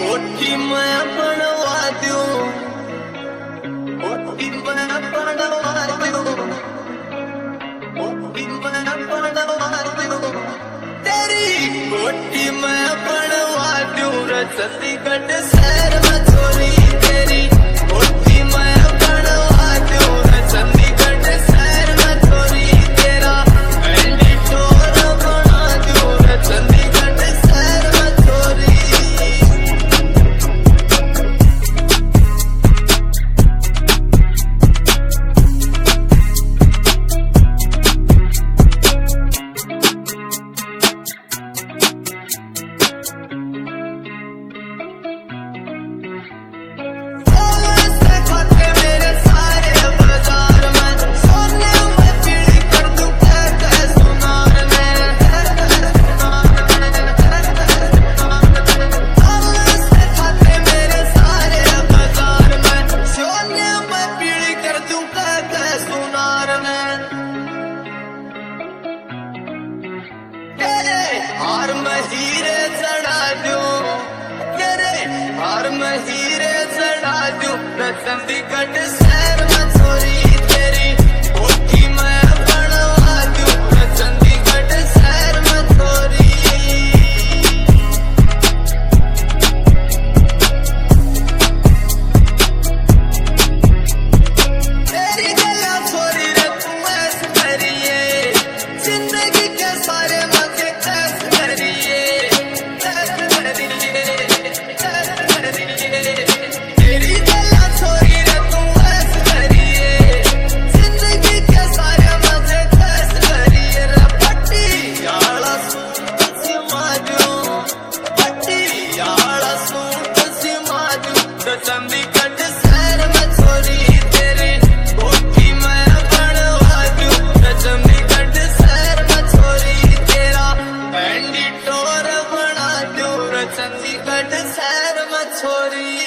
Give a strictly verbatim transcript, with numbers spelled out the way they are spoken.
कोठी मैं बनवा दूं, कोठी मैं बनवा दूं, कोठी मैं बनवा दूं, तेरी कोठी मैं बनवा दूं। चंडीगढ़ शहर में छोरी तेरी कोठी मैं बनवा दूं। चंडीगढ़ शहर में छोरी तेरा एंडीटोर बना दूं। चंडीगढ़ शहर में छोरी हार में हीरे चढ़ा दूं, तेरे हार में हीरे चढ़ा दूं। चंडीगढ़ शहर में छोरी तेरी कोठी मैं बनवा दूं। चंडीगढ़ शहर में छोरी तेरी गला छोरी रे तू ऐस करिए जिंदगी के सारे चंडीगढ़ शहर में छोरी तेरी कोठी मैं बनवा दूं। चंडीगढ़ शहर में छोरी तेरा एंडीटोर बना दूं। चंडीगढ़ शहर में छोरी